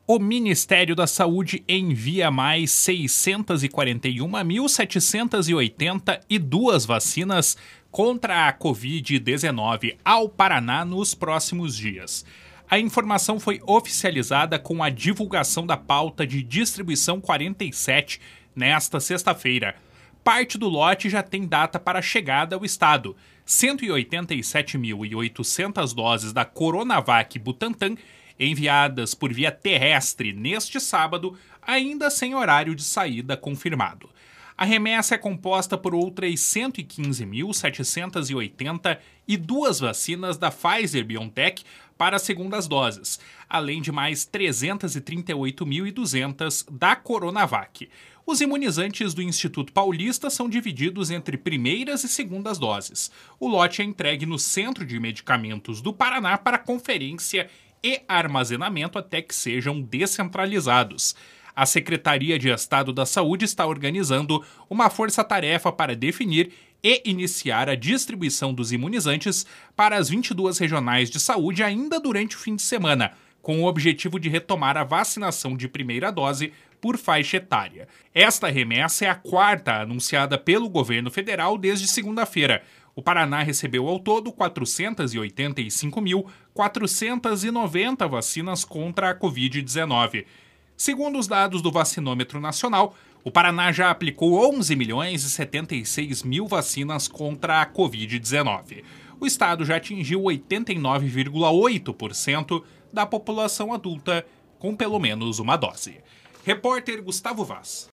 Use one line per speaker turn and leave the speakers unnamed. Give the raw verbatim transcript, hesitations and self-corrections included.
O Ministério da Saúde envia mais seiscentas e quarenta e uma mil setecentas e oitenta e duas vacinas contra a covid dezenove ao Paraná nos próximos dias. A informação foi oficializada com a divulgação da pauta de distribuição quarenta e sete nesta sexta-feira. Parte do lote já tem data para chegada ao estado. cento e oitenta e sete mil e oitocentas doses da Coronavac Butantan enviadas por via terrestre neste sábado, ainda sem horário de saída confirmado. A remessa é composta por outras cento e quinze mil setecentas e oitenta e duas vacinas da Pfizer-BioNTech para as segundas doses, além de mais trezentas e trinta e oito mil e duzentas da Coronavac. Os imunizantes do Instituto Paulista são divididos entre primeiras e segundas doses. O lote é entregue no Centro de Medicamentos do Paraná para conferência e armazenamento até que sejam descentralizados. A Secretaria de Estado da Saúde está organizando uma força-tarefa para definir e iniciar a distribuição dos imunizantes para as vinte e duas regionais de saúde ainda durante o fim de semana, com o objetivo de retomar a vacinação de primeira dose por faixa etária. Esta remessa é a quarta anunciada pelo governo federal desde segunda-feira. O Paraná recebeu ao todo quatrocentas e oitenta e cinco mil quatrocentas e noventa vacinas contra a covid dezenove. Segundo os dados do Vacinômetro Nacional, o Paraná já aplicou onze milhões e setenta e seis mil vacinas contra a covid dezenove. O estado já atingiu oitenta e nove vírgula oito por cento da população adulta com pelo menos uma dose. Repórter Gustavo Vaz.